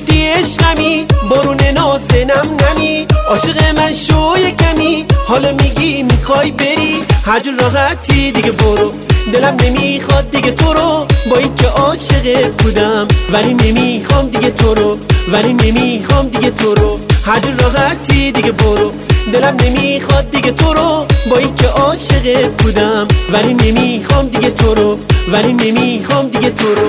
میگفتی عشقمی برون نازنم نمی، عاشق من شو یکمی، حالا میگی میخوای بری هر جور راحتی دیگه برو. دلم نمیخواد دیگه تو رو، با اینکه عاشقت بودم ولی نمیخوام دیگه تو رو، ولی نمیخوام دیگه تو رو. هر جور راحتی دیگه برو. دلم نمیخواد دیگه تو رو، با اینکه عاشقت بودم ولی نمیخوام دیگه تو رو، ولی نمیخوام دیگه تو رو.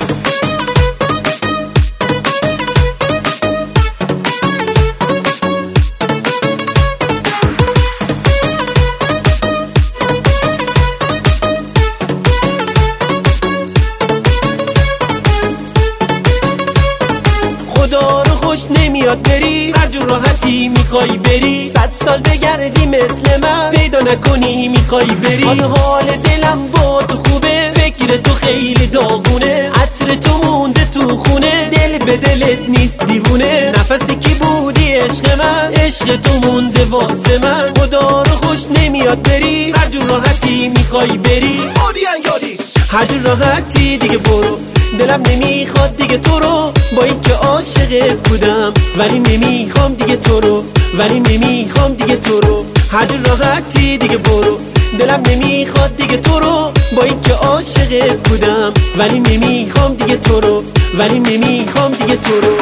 خدا رو خوش نمیاد بری هر جور راحتی میخوای بری، 100 سال بگردی مثل من پیدا نکنی میخوای بری. حال دلم با تو خوبه، فکر تو خیلی داغونه، عطر تو مونده تو خونه، دل به دلت نیست دیوونه. نفسی کی بودی عشق من، عشق تو مونده واسه من. خدا رو خوش نمیاد بری هر جور راحتی میخوای بری، هر جور راحتی دیگه برو. دلم نمیخواد دیگه تو رو، با اینکه عاشقت بودم ولی نمیخوام دیگه تو رو، ولی نمیخوام دیگه تو رو. هر جور راحتی دیگه برو. دلم نمیخواد دیگه تو رو، با اینکه عاشقت بودم ولی نمیخوام دیگه تو رو، ولی نمیخوام دیگه تو رو.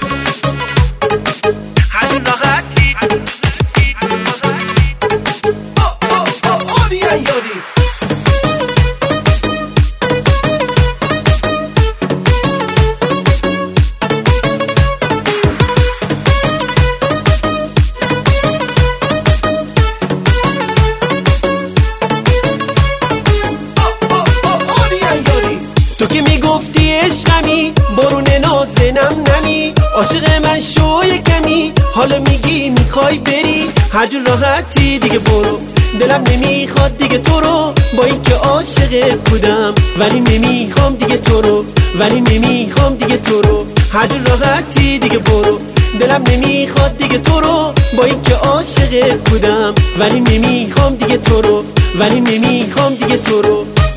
هر جور راحتی تو که میگفتی عشقمی برون نازنم نمی، عاشق من شو یکمی، حالا میگی میخوای بری هر جور راحتی دیگه برو. دلم نمیخواد دیگه تو رو، با اینکه عاشقت بودم ولی نمیخوام دیگه تو رو، ولی نمیخوام دیگه تو رو. هر جور راحتی دیگه برو. دلم نمیخواد دیگه تو رو، با اینکه عاشقت بودم ولی نمیخوام دیگه تو رو، ولی نمیخوام دیگه تو رو.